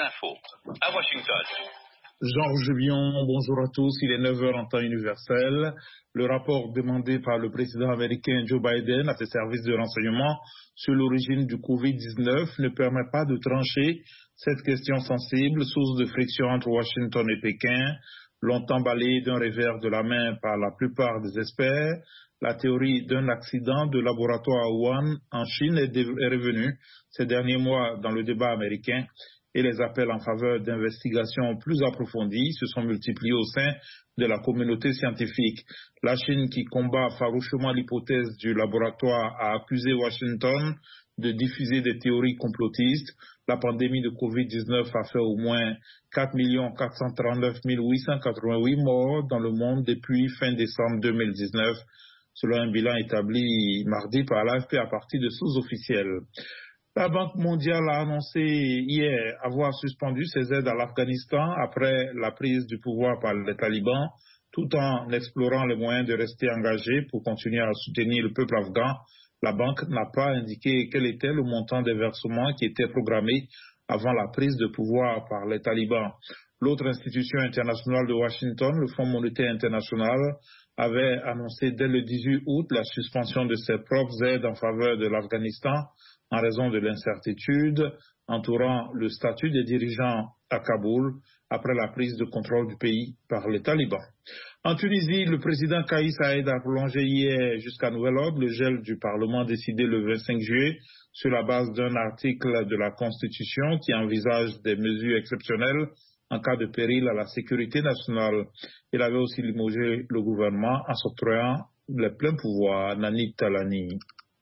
infos à Washington. Georges Bion, bonjour à tous. Il est 9h en temps universel. Le rapport demandé par le président américain Joe Biden à ses services de renseignement sur l'origine du Covid-19 ne permet pas de trancher cette question sensible, source de friction entre Washington et Pékin, longtemps balayée d'un revers de la main par la plupart des experts. La théorie d'un accident de laboratoire à Wuhan en Chine est revenue ces derniers mois dans le débat américain. Et les appels en faveur d'investigations plus approfondies se sont multipliés au sein de la communauté scientifique. La Chine, qui combat farouchement l'hypothèse du laboratoire, a accusé Washington de diffuser des théories complotistes. La pandémie de Covid-19 a fait au moins 4 439 888 morts dans le monde depuis fin décembre 2019, selon un bilan établi mardi par l'AFP à partir de sources officielles. La Banque mondiale a annoncé hier avoir suspendu ses aides à l'Afghanistan après la prise du pouvoir par les talibans, tout en explorant les moyens de rester engagé pour continuer à soutenir le peuple afghan. La banque n'a pas indiqué quel était le montant des versements qui étaient programmés avant la prise de pouvoir par les talibans. L'autre institution internationale de Washington, le Fonds monétaire international, avait annoncé dès le 18 août la suspension de ses propres aides en faveur de l'Afghanistan en raison de l'incertitude entourant le statut des dirigeants à Kaboul après la prise de contrôle du pays par les talibans. En Tunisie, le président Kais Saied a prolongé hier jusqu'à nouvel ordre le gel du Parlement décidé le 25 juillet sur la base d'un article de la Constitution qui envisage des mesures exceptionnelles en cas de péril à la sécurité nationale. Il avait aussi limogé le gouvernement en s'octroyant les pleins pouvoirs. Nani Talani.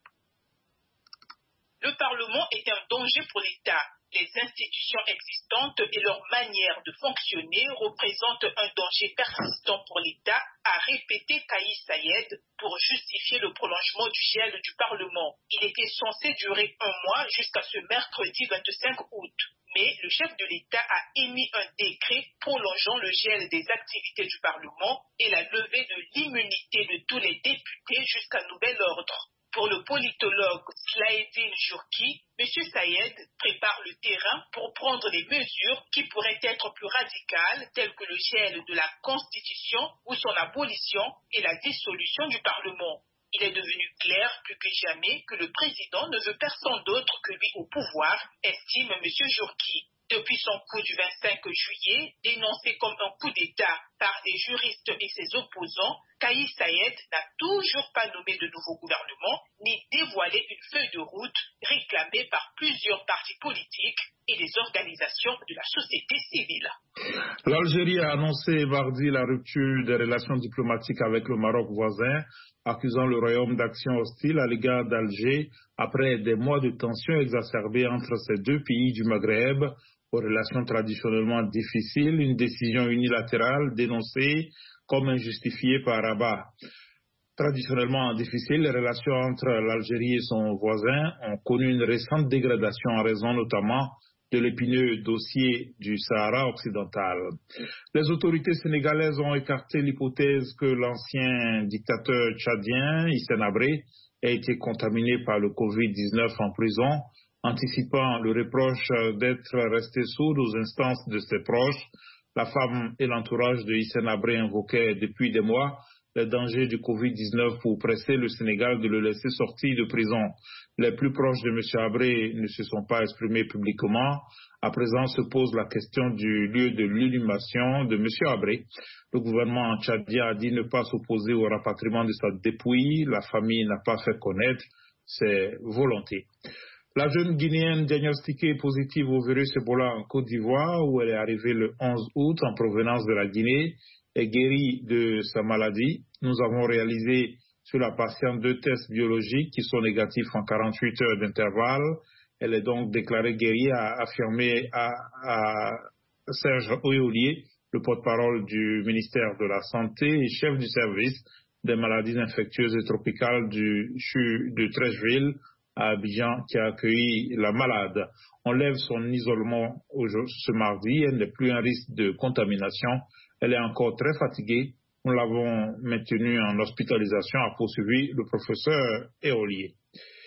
Le Parlement est un danger pour l'État. Les institutions existantes et leur manière de fonctionner représentent un danger persistant pour l'État, a répété Kais Saied pour justifier le prolongement du gel du Parlement. Il était censé durer un mois jusqu'à ce mercredi 25 août. Mais le chef de l'État a émis un décret prolongeant le gel des activités du Parlement et la levée de l'immunité de tous les députés jusqu'à nouvel ordre. Pour le politologue Slaeddin Jurki, M. Saied prépare le terrain pour prendre des mesures qui pourraient être plus radicales, telles que le gel de la Constitution ou son abolition et la dissolution du Parlement. Il est devenu clair plus que jamais que le président ne veut personne d'autre que lui au pouvoir, estime M. Jurki. Depuis son coup du 25 juillet, dénoncé comme un coup d'État par ses juristes et ses opposants, Kais Saied n'a toujours pas nommé de nouveau gouvernement ni dévoilé une feuille de route réclamée par plusieurs partis politiques et des organisations de la société civile. L'Algérie a annoncé mardi la rupture des relations diplomatiques avec le Maroc voisin, accusant le royaume d'actions hostiles à l'égard d'Alger après des mois de tensions exacerbées entre ces deux pays du Maghreb, aux relations traditionnellement difficiles, une décision unilatérale dénoncée comme injustifiée par Rabat. Traditionnellement difficiles, les relations entre l'Algérie et son voisin ont connu une récente dégradation en raison notamment de l'épineux dossier du Sahara occidental. Les autorités sénégalaises ont écarté l'hypothèse que l'ancien dictateur tchadien, Hissène Habré, ait été contaminé par le Covid-19 en prison, anticipant le reproche d'être resté sourd aux instances de ses proches. La femme et l'entourage de Hissène Habré invoquaient depuis des mois les dangers du Covid-19 pour presser le Sénégal de le laisser sortir de prison. Les plus proches de M. Habré ne se sont pas exprimés publiquement. À présent se pose la question du lieu de l'inhumation de M. Habré. Le gouvernement tchadien a dit ne pas s'opposer au rapatriement de sa dépouille. La famille n'a pas fait connaître ses volontés. La jeune Guinéenne diagnostiquée positive au virus Ebola en Côte d'Ivoire, où elle est arrivée le 11 août en provenance de la Guinée, est guérie de sa maladie. Nous avons réalisé sur la patiente 2 tests biologiques qui sont négatifs en 48 heures d'intervalle. Elle est donc déclarée guérie, a affirmé à Serge Oyolier, le porte-parole du ministère de la Santé et chef du service des maladies infectieuses et tropicales du CHU de Trècheville à Abidjan, qui a accueilli la malade. On lève son isolement ce mardi. Elle n'est plus un risque de contamination. Elle est encore très fatiguée. Nous l'avons maintenue en hospitalisation, a poursuivi le professeur Eolier.